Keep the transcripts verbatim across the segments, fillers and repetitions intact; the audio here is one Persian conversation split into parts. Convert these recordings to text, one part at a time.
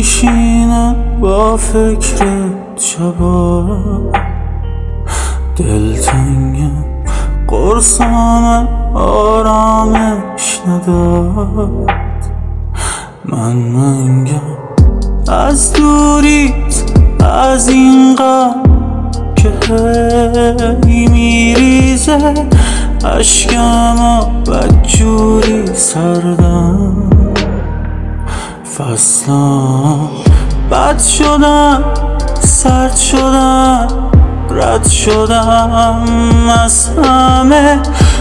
میشینم با فکر شبا، دلتنگم قرصام آرامش نداد. من منگم از دوریت، از این غم که هی میریزه اشکم و بدجوری سردم. فصلم بد شدم، سرد شدم، رد شدم از همه،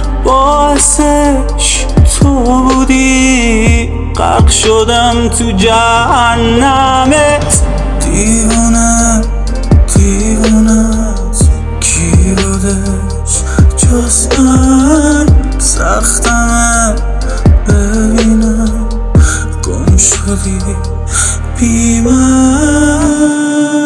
باعثش تو بودی، غرق شدم تو جهنمت. دیوونه دیوونه کی بودش جز من؟ سختمه ببینم گم شدی بی من.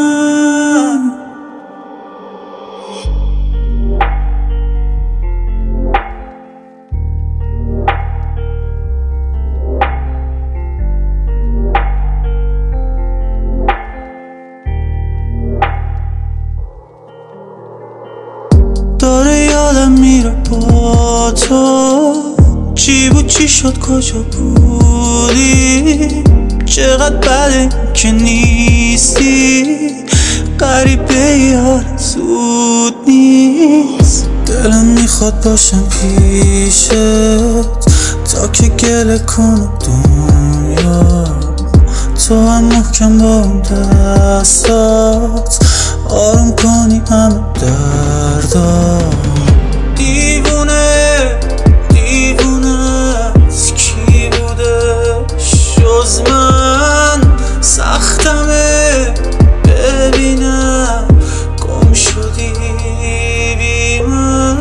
داره یادم میره با تو، چی بود چی شد کجا بودی؟ چقدر بده که نیستی، غریبه یار زود نیست. دلم میخواد باشم پیشت تا که گله کنم دنیا، تو هم محکم با اون دستات آروم کنی همه دردا. دیوونه دیوونه از کی بوده جز من؟ سختمه ببینم گم شدی بی من.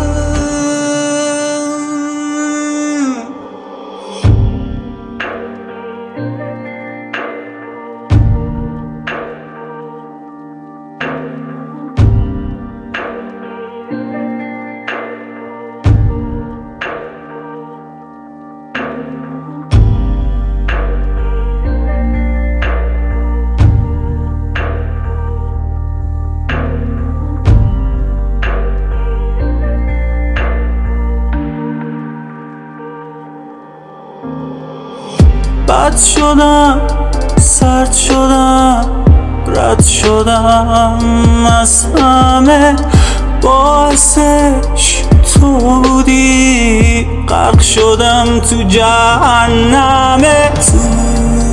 بد شدم، سرد شدم، رد شدم از همه، باعثش تو بودی، غرق شدم تو جهنمت.